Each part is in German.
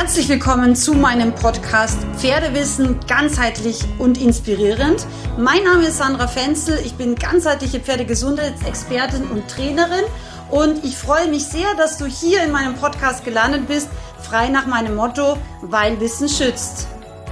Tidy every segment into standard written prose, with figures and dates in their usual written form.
Herzlich willkommen zu meinem Podcast Pferdewissen ganzheitlich und inspirierend. Mein Name ist Sandra Fenzel, ich bin ganzheitliche Pferdegesundheitsexpertin und Trainerin und ich freue mich sehr, dass du hier in meinem Podcast gelandet bist, frei nach meinem Motto, weil Wissen schützt.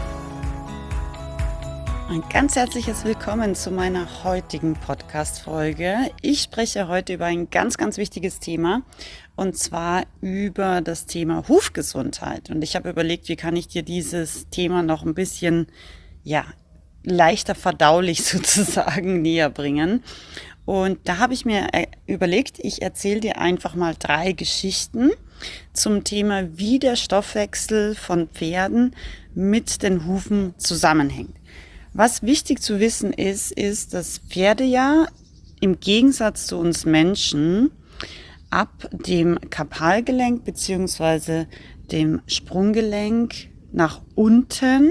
Ein ganz herzliches Willkommen zu meiner heutigen Podcast-Folge. Ich spreche heute über ein ganz, ganz wichtiges Thema und zwar über das Thema Hufgesundheit. Und ich habe überlegt, wie kann ich dir dieses Thema noch ein bisschen leichter verdaulich sozusagen näher bringen. Und da habe ich mir überlegt, ich erzähle dir einfach mal 3 Geschichten zum Thema, wie der Stoffwechsel von Pferden mit den Hufen zusammenhängt. Was wichtig zu wissen ist, dass Pferde ja im Gegensatz zu uns Menschen ab dem Karpalgelenk bzw. dem Sprunggelenk nach unten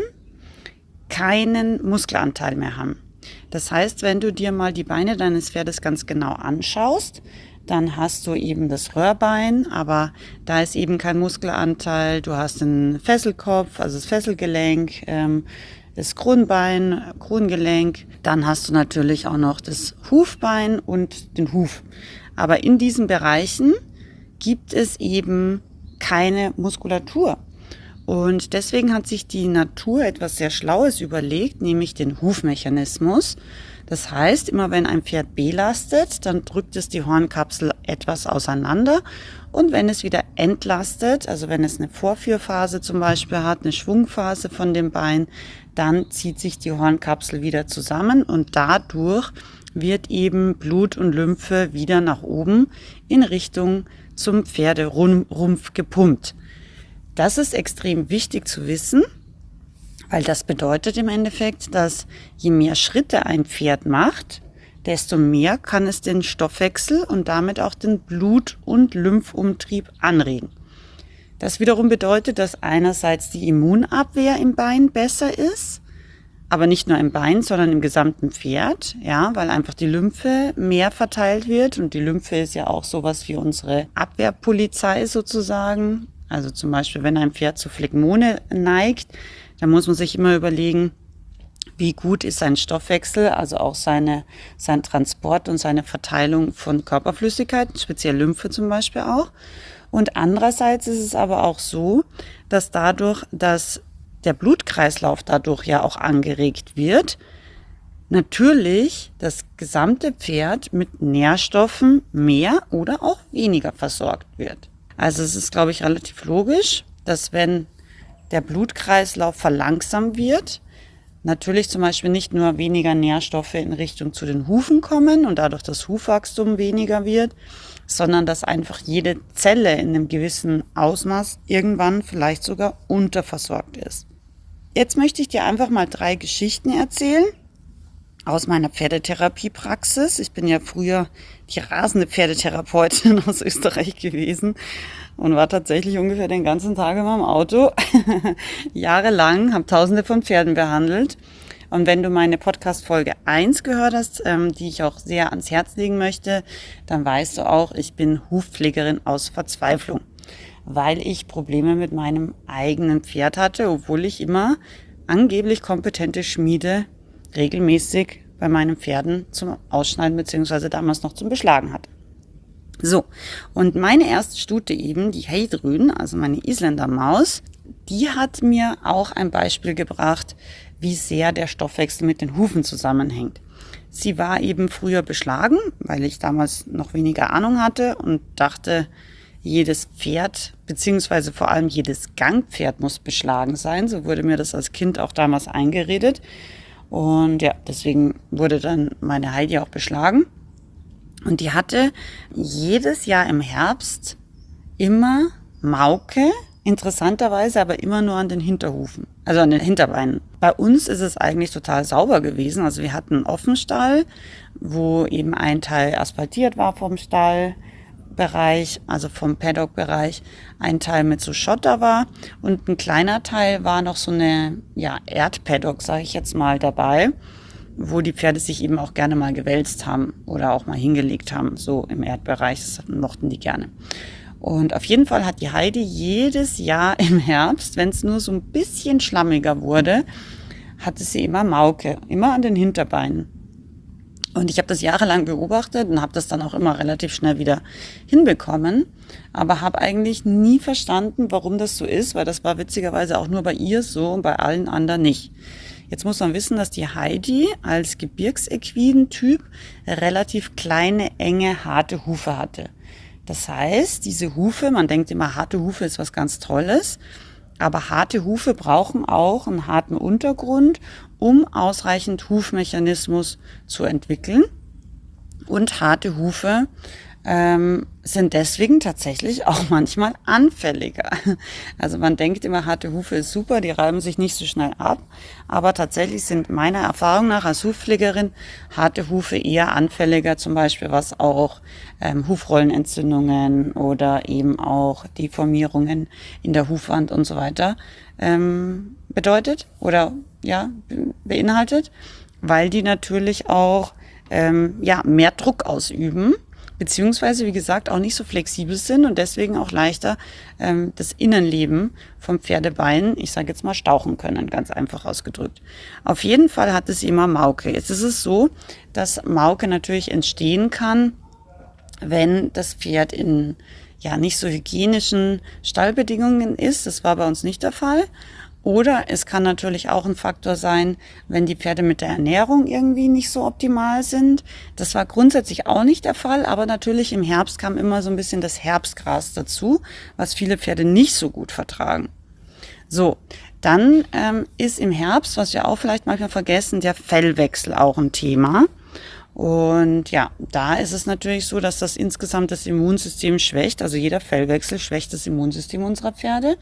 keinen Muskelanteil mehr haben. Das heißt, wenn du dir mal die Beine deines Pferdes ganz genau anschaust, dann hast du eben das Röhrbein, aber da ist eben kein Muskelanteil. Du hast den Fesselkopf, also das Fesselgelenk, das Kronbein, Krongelenk. Dann hast du natürlich auch noch das Hufbein und den Huf. Aber in diesen Bereichen gibt es eben keine Muskulatur. Und deswegen hat sich die Natur etwas sehr Schlaues überlegt, nämlich den Hufmechanismus. Das heißt, immer wenn ein Pferd belastet, dann drückt es die Hornkapsel etwas auseinander. Und wenn es wieder entlastet, also wenn es eine Vorführphase zum Beispiel hat, eine Schwungphase von dem Bein, dann zieht sich die Hornkapsel wieder zusammen und dadurch wird eben Blut und Lymphe wieder nach oben in Richtung zum Pferderumpf gepumpt. Das ist extrem wichtig zu wissen, weil das bedeutet im Endeffekt, dass je mehr Schritte ein Pferd macht, desto mehr kann es den Stoffwechsel und damit auch den Blut- und Lymphumtrieb anregen. Das wiederum bedeutet, dass einerseits die Immunabwehr im Bein besser ist, aber nicht nur im Bein, sondern im gesamten Pferd, weil einfach die Lymphe mehr verteilt wird und die Lymphe ist ja auch sowas wie unsere Abwehrpolizei sozusagen. Also zum Beispiel, wenn ein Pferd zu Phlegmone neigt, dann muss man sich immer überlegen, wie gut ist sein Stoffwechsel, also auch sein Transport und seine Verteilung von Körperflüssigkeiten, speziell Lymphe zum Beispiel auch. Und andererseits ist es aber auch so, dass dadurch, dass der Blutkreislauf dadurch ja auch angeregt wird, natürlich das gesamte Pferd mit Nährstoffen mehr oder auch weniger versorgt wird. Also es ist, glaube ich, relativ logisch, dass wenn der Blutkreislauf verlangsamt wird, natürlich zum Beispiel nicht nur weniger Nährstoffe in Richtung zu den Hufen kommen und dadurch das Hufwachstum weniger wird, sondern dass einfach jede Zelle in einem gewissen Ausmaß irgendwann vielleicht sogar unterversorgt ist. Jetzt möchte ich dir einfach mal 3 Geschichten erzählen aus meiner Pferdetherapiepraxis. Ich bin ja früher die rasende Pferdetherapeutin aus Österreich gewesen und war tatsächlich ungefähr den ganzen Tag in meinem Auto, jahrelang, habe Tausende von Pferden behandelt. Und wenn du meine Podcast-Folge 1 gehört hast, die ich auch sehr ans Herz legen möchte, dann weißt du auch, ich bin Hufpflegerin aus Verzweiflung, weil ich Probleme mit meinem eigenen Pferd hatte, obwohl ich immer angeblich kompetente Schmiede regelmäßig bei meinen Pferden zum Ausschneiden bzw. damals noch zum Beschlagen hatte. So, und meine erste Stute eben, die Heidrun, also meine Isländermaus, die hat mir auch ein Beispiel gebracht, wie sehr der Stoffwechsel mit den Hufen zusammenhängt. Sie war eben früher beschlagen, weil ich damals noch weniger Ahnung hatte und dachte, jedes Pferd, beziehungsweise vor allem jedes Gangpferd muss beschlagen sein. So wurde mir das als Kind auch damals eingeredet. Und ja, deswegen wurde dann meine Heidi auch beschlagen. Und die hatte jedes Jahr im Herbst immer Mauke, interessanterweise aber immer nur an den Hinterhufen, also an den Hinterbeinen. Bei uns ist es eigentlich total sauber gewesen. Also wir hatten einen Offenstall, wo eben ein Teil asphaltiert war vom Stallbereich, also vom Paddock-Bereich, ein Teil mit so Schotter war und ein kleiner Teil war noch so eine Erdpaddock, sage ich jetzt mal, dabei, wo die Pferde sich eben auch gerne mal gewälzt haben oder auch mal hingelegt haben, so im Erdbereich, das mochten die gerne. Und auf jeden Fall hat die Heidi jedes Jahr im Herbst, wenn es nur so ein bisschen schlammiger wurde, hatte sie immer Mauke, immer an den Hinterbeinen. Und ich habe das jahrelang beobachtet und habe das dann auch immer relativ schnell wieder hinbekommen, aber habe eigentlich nie verstanden, warum das so ist, weil das war witzigerweise auch nur bei ihr so und bei allen anderen nicht. Jetzt muss man wissen, dass die Heidi als Gebirgsequiden-Typ relativ kleine, enge, harte Hufe hatte. Das heißt, diese Hufe, man denkt immer, harte Hufe ist was ganz Tolles, aber harte Hufe brauchen auch einen harten Untergrund, um ausreichend Hufmechanismus zu entwickeln. Und harte Hufe sind deswegen tatsächlich auch manchmal anfälliger. Also man denkt immer, harte Hufe ist super, die reiben sich nicht so schnell ab. Aber tatsächlich sind meiner Erfahrung nach als Hufpflegerin harte Hufe eher anfälliger, zum Beispiel was auch Hufrollenentzündungen oder eben auch Deformierungen in der Hufwand und so weiter bedeutet oder ja beinhaltet, weil die natürlich auch mehr Druck ausüben, beziehungsweise, wie gesagt, auch nicht so flexibel sind und deswegen auch leichter das Innenleben vom Pferdebein, ich sage jetzt mal, stauchen können, ganz einfach ausgedrückt. Auf jeden Fall hat es immer Mauke. Jetzt ist es so, dass Mauke natürlich entstehen kann, wenn das Pferd in nicht so hygienischen Stallbedingungen ist. Das war bei uns nicht der Fall. Oder es kann natürlich auch ein Faktor sein, wenn die Pferde mit der Ernährung irgendwie nicht so optimal sind. Das war grundsätzlich auch nicht der Fall, aber natürlich im Herbst kam immer so ein bisschen das Herbstgras dazu, was viele Pferde nicht so gut vertragen. So, dann ist im Herbst, was wir auch vielleicht manchmal vergessen, der Fellwechsel auch ein Thema. Und ja, da ist es natürlich so, dass das insgesamt das Immunsystem schwächt. Also jeder Fellwechsel schwächt das Immunsystem unserer Pferde.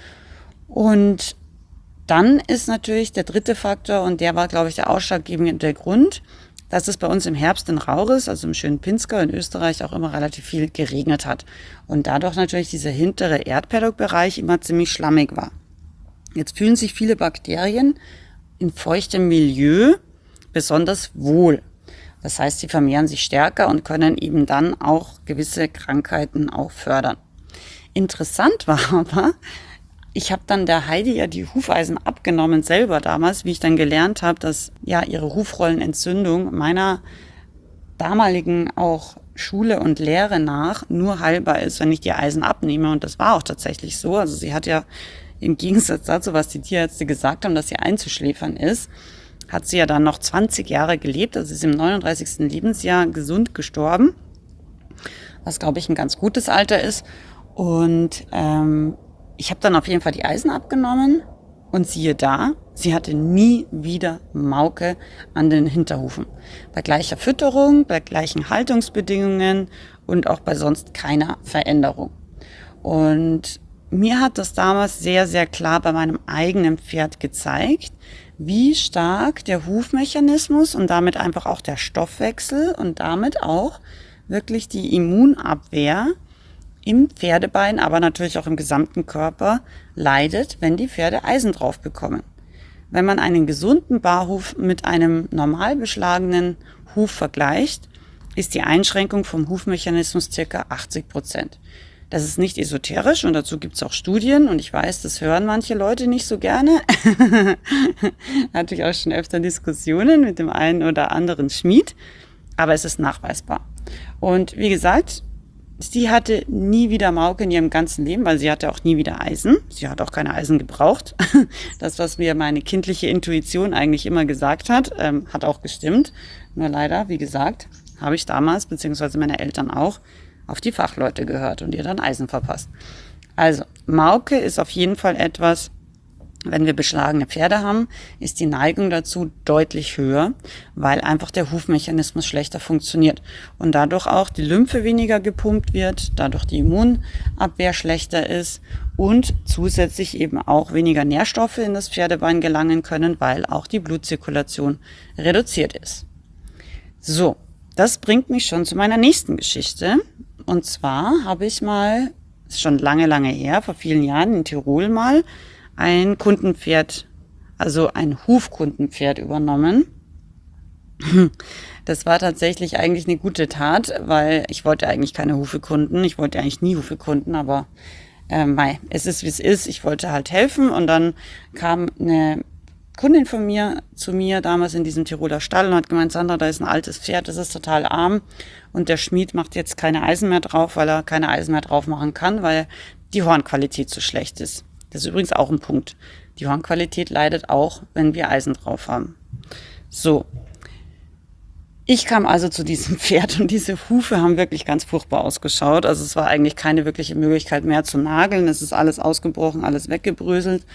Und dann ist natürlich der dritte Faktor, und der war, glaube ich, der ausschlaggebende Grund, dass es bei uns im Herbst in Rauris, also im schönen Pinzgau in Österreich, auch immer relativ viel geregnet hat. Und dadurch natürlich dieser hintere Erdpaddock-Bereich immer ziemlich schlammig war. Jetzt fühlen sich viele Bakterien in feuchtem Milieu besonders wohl. Das heißt, sie vermehren sich stärker und können eben dann auch gewisse Krankheiten auch fördern. Interessant war aber, ich habe dann der Heidi ja die Hufeisen abgenommen selber damals, wie ich dann gelernt habe, dass ja ihre Hufrollenentzündung meiner damaligen auch Schule und Lehre nach nur heilbar ist, wenn ich die Eisen abnehme. Und das war auch tatsächlich so. Also sie hat ja im Gegensatz dazu, was die Tierärzte gesagt haben, dass sie einzuschläfern ist, hat sie ja dann noch 20 Jahre gelebt. Also sie ist im 39. Lebensjahr gesund gestorben, was, glaube ich, ein ganz gutes Alter ist. Und ich habe dann auf jeden Fall die Eisen abgenommen und siehe da, sie hatte nie wieder Mauke an den Hinterhufen. Bei gleicher Fütterung, bei gleichen Haltungsbedingungen und auch bei sonst keiner Veränderung. Und mir hat das damals sehr, sehr klar bei meinem eigenen Pferd gezeigt, wie stark der Hufmechanismus und damit einfach auch der Stoffwechsel und damit auch wirklich die Immunabwehr im Pferdebein, aber natürlich auch im gesamten Körper leidet, wenn die Pferde Eisen drauf bekommen. Wenn man einen gesunden Barhuf mit einem normal beschlagenen Huf vergleicht, ist die Einschränkung vom Hufmechanismus ca. 80%. Das ist nicht esoterisch und dazu gibt es auch Studien und ich weiß, das hören manche Leute nicht so gerne. Hatte ich auch schon öfter Diskussionen mit dem einen oder anderen Schmied, aber es ist nachweisbar. Und wie gesagt, sie hatte nie wieder Mauke in ihrem ganzen Leben, weil sie hatte auch nie wieder Eisen. Sie hat auch keine Eisen gebraucht. Das, was mir meine kindliche Intuition eigentlich immer gesagt hat, hat auch gestimmt. Nur leider, wie gesagt, habe ich damals, beziehungsweise meine Eltern auch, auf die Fachleute gehört und ihr dann Eisen verpasst. Also, Mauke ist auf jeden Fall etwas, wenn wir beschlagene Pferde haben, ist die Neigung dazu deutlich höher, weil einfach der Hufmechanismus schlechter funktioniert und dadurch auch die Lymphe weniger gepumpt wird, dadurch die Immunabwehr schlechter ist und zusätzlich eben auch weniger Nährstoffe in das Pferdebein gelangen können, weil auch die Blutzirkulation reduziert ist. So, das bringt mich schon zu meiner nächsten Geschichte. Und zwar habe ich mal, ist schon lange, lange her, vor vielen Jahren in Tirol mal, ein Kundenpferd, also ein Hufkundenpferd übernommen. Das war tatsächlich eigentlich eine gute Tat, weil ich wollte eigentlich keine Hufekunden. Ich wollte eigentlich nie Hufekunden, aber es ist, wie es ist. Ich wollte halt helfen und dann kam eine Kundin von mir zu mir damals in diesem Tiroler Stall und hat gemeint, Sandra, da ist ein altes Pferd, das ist total arm und der Schmied macht jetzt keine Eisen mehr drauf, weil er keine Eisen mehr drauf machen kann, weil die Hornqualität so schlecht ist. Das ist übrigens auch ein Punkt. Die Hornqualität leidet auch, wenn wir Eisen drauf haben. So. Ich kam also zu diesem Pferd und diese Hufe haben wirklich ganz furchtbar ausgeschaut. Also es war eigentlich keine wirkliche Möglichkeit mehr zu nageln. Es ist alles ausgebrochen, alles weggebröselt.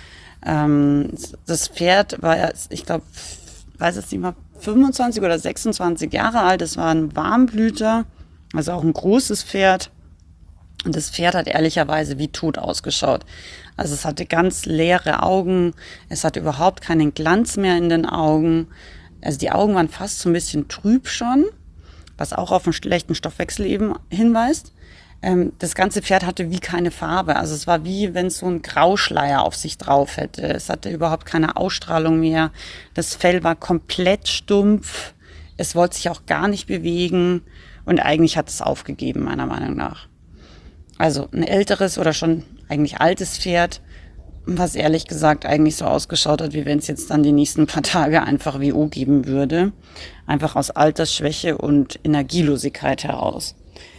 Das Pferd war, ich glaube, weiß es nicht mal, 25 oder 26 Jahre alt. Es war ein Warmblüter, also auch ein großes Pferd. Und das Pferd hat ehrlicherweise wie tot ausgeschaut. Also es hatte ganz leere Augen. Es hatte überhaupt keinen Glanz mehr in den Augen. Also die Augen waren fast so ein bisschen trüb schon, was auch auf einen schlechten Stoffwechsel eben hinweist. Das ganze Pferd hatte wie keine Farbe. Also es war wie, wenn es so ein Grauschleier auf sich drauf hätte. Es hatte überhaupt keine Ausstrahlung mehr. Das Fell war komplett stumpf. Es wollte sich auch gar nicht bewegen. Und eigentlich hat es aufgegeben, meiner Meinung nach. Also ein älteres oder schon eigentlich altes Pferd, was ehrlich gesagt eigentlich so ausgeschaut hat, wie wenn es jetzt dann die nächsten paar Tage einfach WO geben würde. Einfach aus Altersschwäche und Energielosigkeit heraus.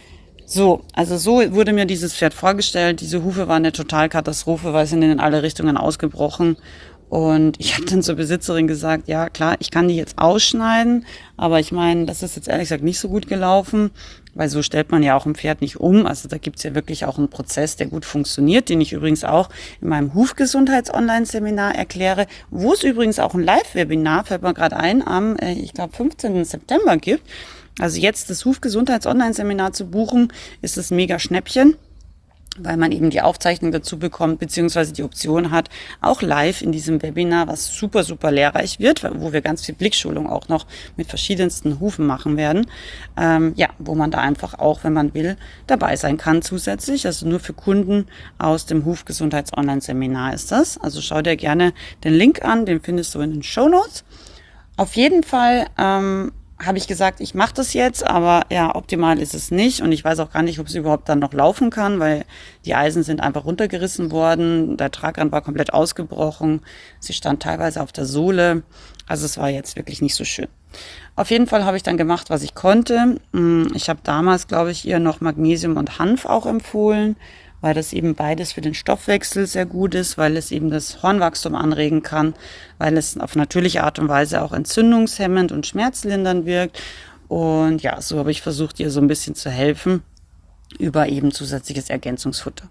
So, also so wurde mir dieses Pferd vorgestellt. Diese Hufe waren eine Totalkatastrophe, weil sie sind in alle Richtungen ausgebrochen. Und ich habe dann zur Besitzerin gesagt, ja klar, ich kann die jetzt ausschneiden, aber ich meine, das ist jetzt ehrlich gesagt nicht so gut gelaufen, weil so stellt man ja auch ein Pferd nicht um. Also da gibt's ja wirklich auch einen Prozess, der gut funktioniert, den ich übrigens auch in meinem Hufgesundheits-Online-Seminar erkläre, wo es übrigens auch ein Live-Webinar, fällt mir gerade ein, am, ich glaube, 15. September gibt. Also jetzt das Hufgesundheits-Online-Seminar zu buchen, ist das mega Schnäppchen, weil man eben die Aufzeichnung dazu bekommt, beziehungsweise die Option hat, auch live in diesem Webinar, was super, super lehrreich wird, wo wir ganz viel Blickschulung auch noch mit verschiedensten Hufen machen werden, wo man da einfach auch, wenn man will, dabei sein kann zusätzlich. Also nur für Kunden aus dem Hufgesundheits-Online-Seminar ist das. Also schau dir gerne den Link an, den findest du in den Shownotes. Auf jeden Fall habe ich gesagt, ich mache das jetzt, aber ja, optimal ist es nicht und ich weiß auch gar nicht, ob es überhaupt dann noch laufen kann, weil die Eisen sind einfach runtergerissen worden, der Tragrand war komplett ausgebrochen, sie stand teilweise auf der Sohle, also es war jetzt wirklich nicht so schön. Auf jeden Fall habe ich dann gemacht, was ich konnte. Ich habe damals, glaube ich, ihr noch Magnesium und Hanf auch empfohlen, weil das eben beides für den Stoffwechsel sehr gut ist, weil es eben das Hornwachstum anregen kann, weil es auf natürliche Art und Weise auch entzündungshemmend und schmerzlindernd wirkt. Und ja, so habe ich versucht, ihr so ein bisschen zu helfen über eben zusätzliches Ergänzungsfutter.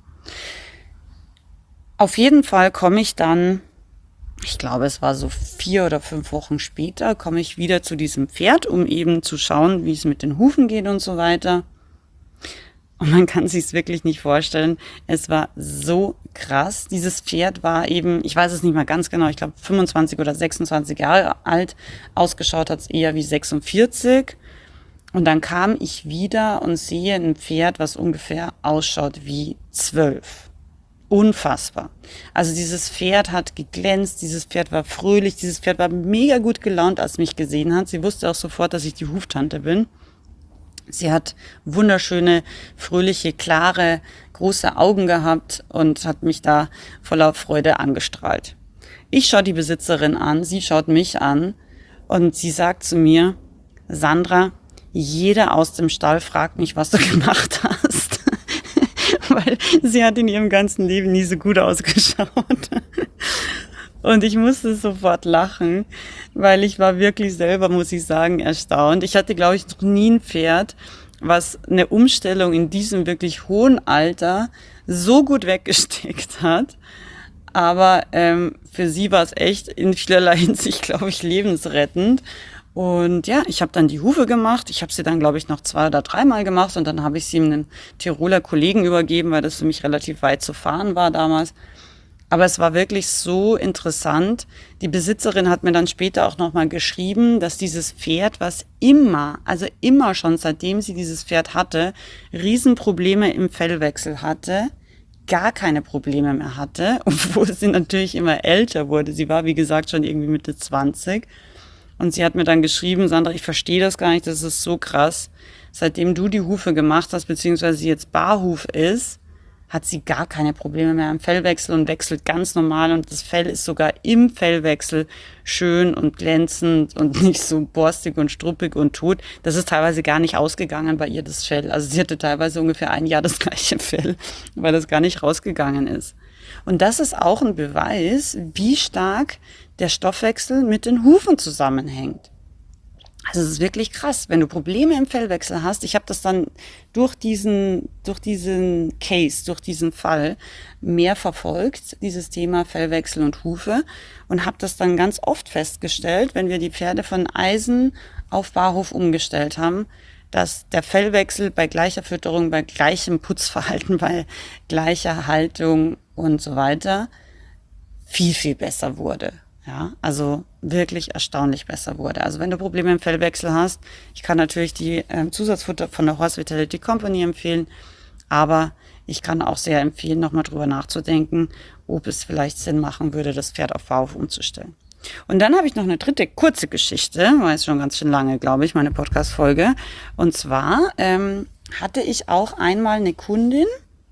Auf jeden Fall komme ich dann, ich glaube, es war so 4 oder 5 Wochen später, komme ich wieder zu diesem Pferd, um eben zu schauen, wie es mit den Hufen geht und so weiter. Und man kann sich's wirklich nicht vorstellen. Es war so krass. Dieses Pferd war eben, ich weiß es nicht mal ganz genau, ich glaube 25 oder 26 Jahre alt. Ausgeschaut hat's eher wie 46. Und dann kam ich wieder und sehe ein Pferd, was ungefähr ausschaut wie 12. Unfassbar. Also dieses Pferd hat geglänzt, dieses Pferd war fröhlich, dieses Pferd war mega gut gelaunt, als es mich gesehen hat. Sie wusste auch sofort, dass ich die Huftante bin. Sie hat wunderschöne, fröhliche, klare, große Augen gehabt und hat mich da voller Freude angestrahlt. Ich schaue die Besitzerin an, sie schaut mich an und sie sagt zu mir, Sandra, jeder aus dem Stall fragt mich, was du gemacht hast. Weil sie hat in ihrem ganzen Leben nie so gut ausgeschaut. Und ich musste sofort lachen, weil ich war wirklich selber, muss ich sagen, erstaunt. Ich hatte, glaube ich, noch nie ein Pferd, was eine Umstellung in diesem wirklich hohen Alter so gut weggesteckt hat. Aber für sie war es echt in vielerlei Hinsicht, glaube ich, lebensrettend. Und ja, ich habe dann die Hufe gemacht. Ich habe sie dann, glaube ich, noch 2 oder 3 Mal gemacht. Und dann habe ich sie einem Tiroler Kollegen übergeben, weil das für mich relativ weit zu fahren war damals. Aber es war wirklich so interessant. Die Besitzerin hat mir dann später auch nochmal geschrieben, dass dieses Pferd, was immer schon seitdem sie dieses Pferd hatte, Riesenprobleme im Fellwechsel hatte, gar keine Probleme mehr hatte, obwohl sie natürlich immer älter wurde. Sie war, wie gesagt, schon irgendwie Mitte 20. Und sie hat mir dann geschrieben, Sandra, ich verstehe das gar nicht, das ist so krass. Seitdem du die Hufe gemacht hast, beziehungsweise sie jetzt Barhuf ist, hat sie gar keine Probleme mehr im Fellwechsel und wechselt ganz normal. Und das Fell ist sogar im Fellwechsel schön und glänzend und nicht so borstig und struppig und tot. Das ist teilweise gar nicht ausgegangen bei ihr, das Fell. Also sie hatte teilweise ungefähr ein Jahr das gleiche Fell, weil das gar nicht rausgegangen ist. Und das ist auch ein Beweis, wie stark der Stoffwechsel mit den Hufen zusammenhängt. Also es ist wirklich krass, wenn du Probleme im Fellwechsel hast. Ich habe das dann durch diesen Case, durch diesen Fall mehr verfolgt, dieses Thema Fellwechsel und Hufe, und habe das dann ganz oft festgestellt, wenn wir die Pferde von Eisen auf Barhof umgestellt haben, dass der Fellwechsel bei gleicher Fütterung, bei gleichem Putzverhalten, bei gleicher Haltung und so weiter viel, viel besser wurde. Ja, also wirklich erstaunlich besser wurde. Also wenn du Probleme im Fellwechsel hast, ich kann natürlich die Zusatzfutter von der Horse Vitality Company empfehlen, aber ich kann auch sehr empfehlen, nochmal drüber nachzudenken, ob es vielleicht Sinn machen würde, das Pferd auf Barhof umzustellen. Und dann habe ich noch eine dritte kurze Geschichte, war jetzt schon ganz schön lange, glaube ich, meine Podcast-Folge. Und zwar hatte ich auch einmal eine Kundin,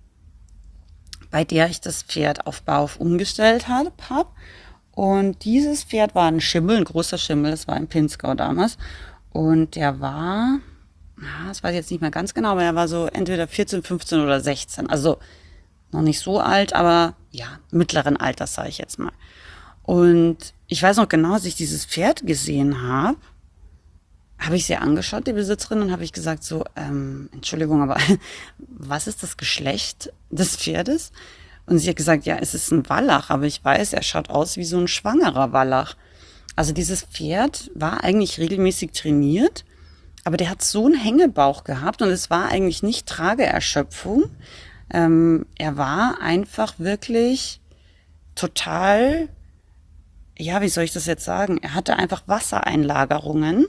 bei der ich das Pferd auf Barhof umgestellt habe. Und dieses Pferd war ein Schimmel, ein großer Schimmel, das war ein Pinzgau damals. Und der war, das weiß ich jetzt nicht mehr ganz genau, aber er war so entweder 14, 15 oder 16. Also noch nicht so alt, aber ja, mittleren Alters, sage ich jetzt mal. Und ich weiß noch genau, als ich dieses Pferd gesehen habe ich sie angeschaut, die Besitzerin, und habe ich gesagt so, Entschuldigung, aber was ist das Geschlecht des Pferdes? Und sie hat gesagt, ja, es ist ein Wallach, aber ich weiß, er schaut aus wie so ein schwangerer Wallach. Also dieses Pferd war eigentlich regelmäßig trainiert, aber der hat so einen Hängebauch gehabt und es war eigentlich nicht Trageerschöpfung. Er war einfach wirklich total, ja, wie soll ich das jetzt sagen? Er hatte einfach Wassereinlagerungen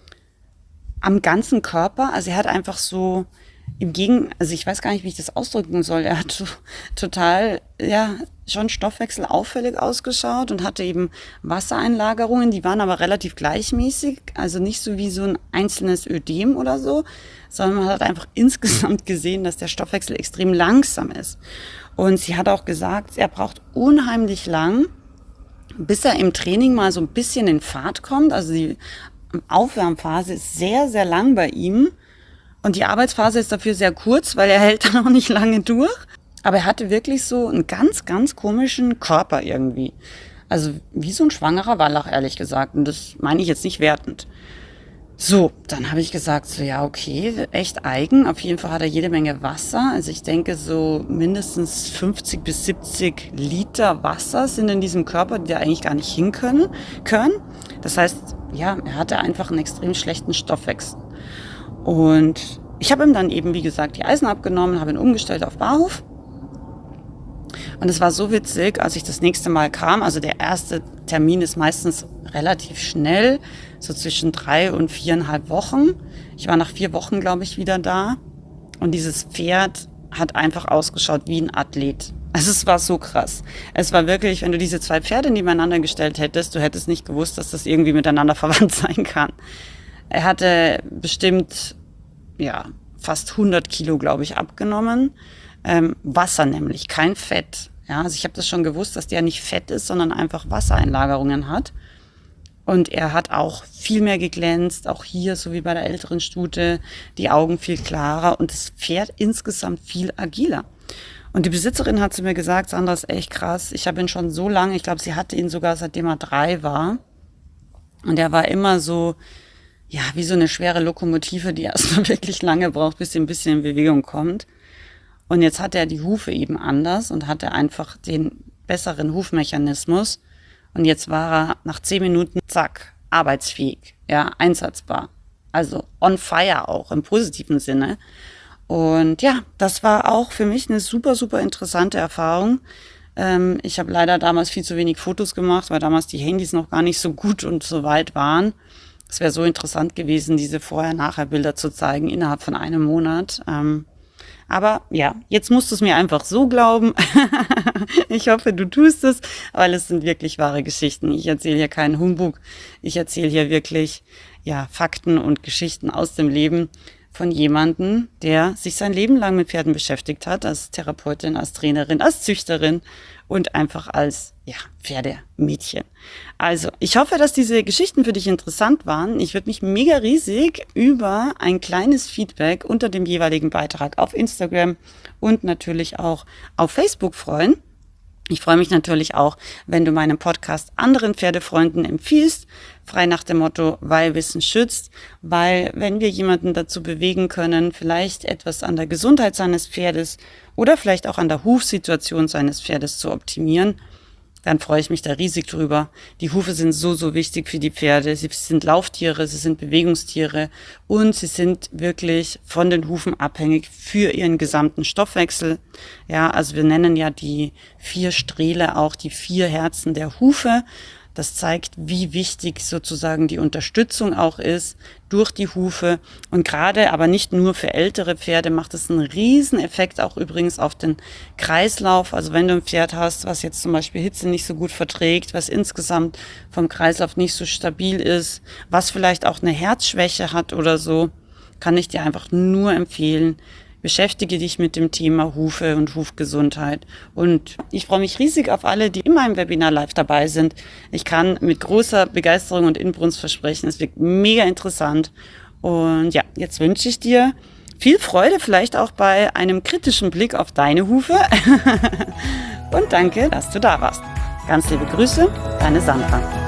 am ganzen Körper. Also er hat einfach so also ich weiß gar nicht, wie ich das ausdrücken soll. Er hat so total, ja, schon stoffwechselauffällig ausgeschaut und hatte eben Wassereinlagerungen, die waren aber relativ gleichmäßig, also nicht so wie so ein einzelnes Ödem oder so, sondern man hat einfach insgesamt gesehen, dass der Stoffwechsel extrem langsam ist. Und sie hat auch gesagt, er braucht unheimlich lang, bis er im Training mal so ein bisschen in Fahrt kommt. Also die Aufwärmphase ist sehr, sehr lang bei ihm. Und die Arbeitsphase ist dafür sehr kurz, weil er hält dann auch nicht lange durch. Aber er hatte wirklich so einen ganz, ganz komischen Körper irgendwie. Also wie so ein schwangerer Wallach, ehrlich gesagt. Und das meine ich jetzt nicht wertend. So, dann habe ich gesagt, so ja, okay, echt eigen. Auf jeden Fall hat er jede Menge Wasser. Also ich denke, so mindestens 50 bis 70 Liter Wasser sind in diesem Körper, die da eigentlich gar nicht hin können. Das heißt, ja, er hatte einfach einen extrem schlechten Stoffwechsel. Und ich habe ihm dann eben, wie gesagt, die Eisen abgenommen, habe ihn umgestellt auf Barhof. Und es war so witzig, als ich das nächste Mal kam, also der erste Termin ist meistens relativ schnell, so zwischen 3 und 4,5 Wochen. Ich war nach 4 Wochen, glaube ich, wieder da. Und dieses Pferd hat einfach ausgeschaut wie ein Athlet. Also es war so krass. Es war wirklich, wenn du diese 2 Pferde nebeneinander gestellt hättest, du hättest nicht gewusst, dass das irgendwie miteinander verwandt sein kann. Er hatte bestimmt, ja, fast 100 Kilo, glaube ich, abgenommen. Wasser nämlich, kein Fett. Ja, also ich habe das schon gewusst, dass der nicht Fett ist, sondern einfach Wassereinlagerungen hat. Und er hat auch viel mehr geglänzt, auch hier, so wie bei der älteren Stute, die Augen viel klarer und das Pferd insgesamt viel agiler. Und die Besitzerin hat zu mir gesagt, Sandra, ist echt krass, ich habe ihn schon so lange, ich glaube, sie hatte ihn sogar seitdem er 3 war. Und er war immer so, ja, wie so eine schwere Lokomotive, die erstmal wirklich lange braucht, bis sie ein bisschen in Bewegung kommt. Und jetzt hat er die Hufe eben anders und hatte einfach den besseren Hufmechanismus. Und jetzt war er nach 10 Minuten, zack, arbeitsfähig, ja, einsatzbar. Also on fire auch, im positiven Sinne. Und ja, das war auch für mich eine super, super interessante Erfahrung. Ich habe leider damals viel zu wenig Fotos gemacht, weil damals die Handys noch gar nicht so gut und so weit waren. Es wäre so interessant gewesen, diese Vorher-Nachher-Bilder zu zeigen innerhalb von einem Monat. Aber ja, jetzt musst du es mir einfach so glauben. Ich hoffe, du tust es, weil es sind wirklich wahre Geschichten. Ich erzähle hier keinen Humbug. Ich erzähle hier wirklich Fakten und Geschichten aus dem Leben von jemandem, der sich sein Leben lang mit Pferden beschäftigt hat, als Therapeutin, als Trainerin, als Züchterin und einfach als Pferdemädchen. Also, ich hoffe, dass diese Geschichten für dich interessant waren. Ich würde mich mega riesig über ein kleines Feedback unter dem jeweiligen Beitrag auf Instagram und natürlich auch auf Facebook freuen. Ich freue mich natürlich auch, wenn du meinen Podcast anderen Pferdefreunden empfiehlst, frei nach dem Motto, weil Wissen schützt, weil wenn wir jemanden dazu bewegen können, vielleicht etwas an der Gesundheit seines Pferdes oder vielleicht auch an der Hufsituation seines Pferdes zu optimieren, dann freue ich mich da riesig drüber. Die Hufe sind so wichtig für die Pferde. Sie sind Lauftiere, sie sind Bewegungstiere und sie sind wirklich von den Hufen abhängig für ihren gesamten Stoffwechsel. Ja, also wir nennen ja die 4 Strähle auch die 4 Herzen der Hufe. Das zeigt, wie wichtig sozusagen die Unterstützung auch ist durch die Hufe. Und gerade, aber nicht nur für ältere Pferde, macht es einen riesen Effekt auch übrigens auf den Kreislauf. Also wenn du ein Pferd hast, was jetzt zum Beispiel Hitze nicht so gut verträgt, was insgesamt vom Kreislauf nicht so stabil ist, was vielleicht auch eine Herzschwäche hat oder so, kann ich dir einfach nur empfehlen, beschäftige dich mit dem Thema Hufe und Hufgesundheit. Und ich freue mich riesig auf alle, die in meinem Webinar live dabei sind. Ich kann mit großer Begeisterung und Inbrunst versprechen, es wird mega interessant. Und ja, jetzt wünsche ich dir viel Freude, vielleicht auch bei einem kritischen Blick auf deine Hufe. Und danke, dass du da warst. Ganz liebe Grüße, deine Sandra.